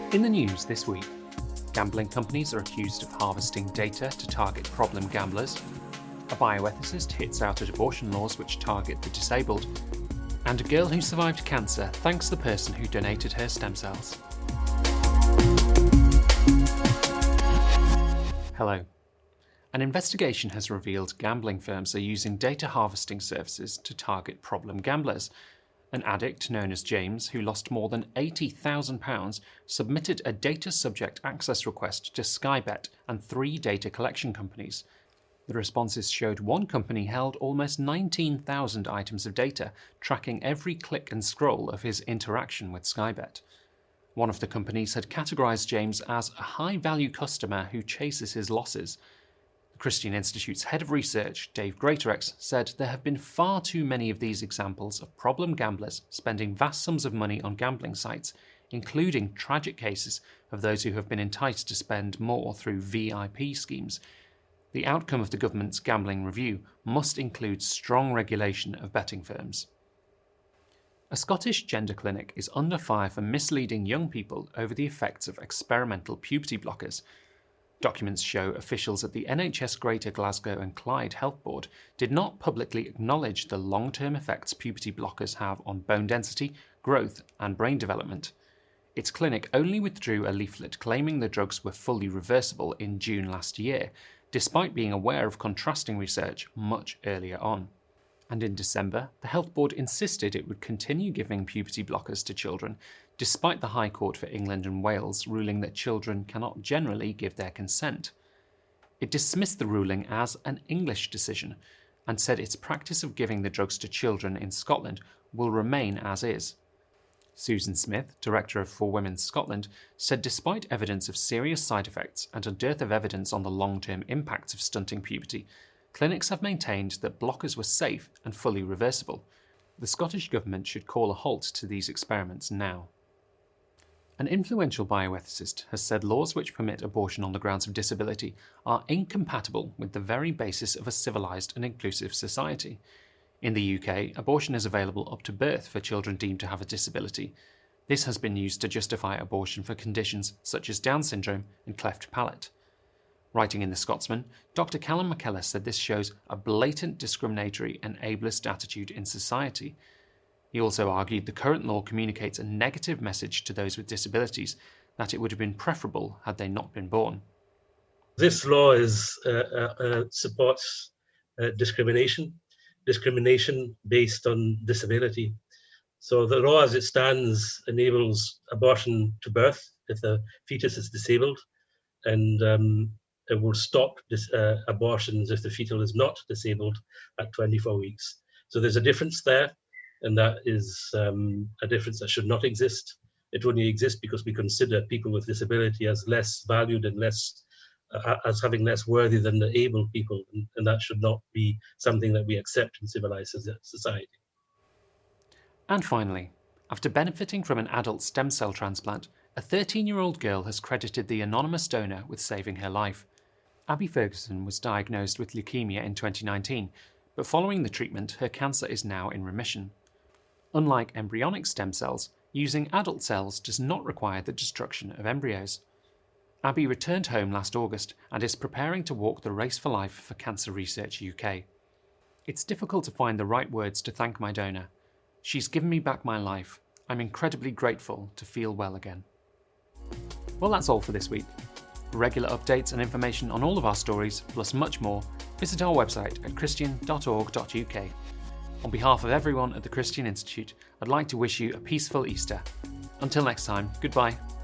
In the news this week, gambling companies are accused of harvesting data to target problem gamblers, a bioethicist hits out at abortion laws which target the disabled, and a girl who survived cancer thanks the person who donated her stem cells. Hello. An investigation has revealed gambling firms are using data harvesting services to target problem gamblers. An addict known as James, who lost more than £80,000, submitted a data subject access request to Sky Bet and 3 data collection companies. The responses showed one company held almost 19,000 items of data, tracking every click and scroll of his interaction with Sky Bet. One of the companies had categorised James as a high-value customer who chases his losses. Christian Institute's head of research, Dave Greatorex, said there have been far too many of these examples of problem gamblers spending vast sums of money on gambling sites, including tragic cases of those who have been enticed to spend more through VIP schemes. The outcome of the government's gambling review must include strong regulation of betting firms. A Scottish gender clinic is under fire for misleading young people over the effects of experimental puberty blockers. Documents show officials at the NHS Greater Glasgow and Clyde Health Board did not publicly acknowledge the long-term effects puberty blockers have on bone density, growth and brain development. Its clinic only withdrew a leaflet claiming the drugs were fully reversible in June last year, despite being aware of contrasting research much earlier on. And in December, the Health Board insisted it would continue giving puberty blockers to children, despite the High Court for England and Wales ruling that children cannot generally give their consent. It dismissed the ruling as an English decision and said its practice of giving the drugs to children in Scotland will remain as is. Susan Smith, director of For Women Scotland, said despite evidence of serious side effects and a dearth of evidence on the long-term impacts of stunting puberty, clinics have maintained that blockers were safe and fully reversible. The Scottish Government should call a halt to these experiments now. An influential bioethicist has said laws which permit abortion on the grounds of disability are incompatible with the very basis of a civilised and inclusive society. In the UK, abortion is available up to birth for children deemed to have a disability. This has been used to justify abortion for conditions such as Down syndrome and cleft palate. Writing in The Scotsman, Dr. Callum McKellar said this shows a blatant discriminatory and ableist attitude in society. He also argued the current law communicates a negative message to those with disabilities that it would have been preferable had they not been born. This law supports discrimination based on disability. So the law as it stands enables abortion to birth if the fetus is disabled, and it will stop abortions if the fetal is not disabled at 24 weeks. So there's a difference there, and that is a difference that should not exist. It only exists because we consider people with disability as less valued and as having less worthy than the able people, and that should not be something that we accept in civilized society. And finally, after benefiting from an adult stem cell transplant, a 13-year-old girl has credited the anonymous donor with saving her life. Abby Ferguson was diagnosed with leukemia in 2019, but following the treatment, her cancer is now in remission. Unlike embryonic stem cells, using adult cells does not require the destruction of embryos. Abby returned home last August and is preparing to walk the Race for Life for Cancer Research UK. It's difficult to find the right words to thank my donor. She's given me back my life. I'm incredibly grateful to feel well again. Well, that's all for this week. For regular updates and information on all of our stories, plus much more, visit our website at christian.org.uk. On behalf of everyone at the Christian Institute, I'd like to wish you a peaceful Easter. Until next time, goodbye.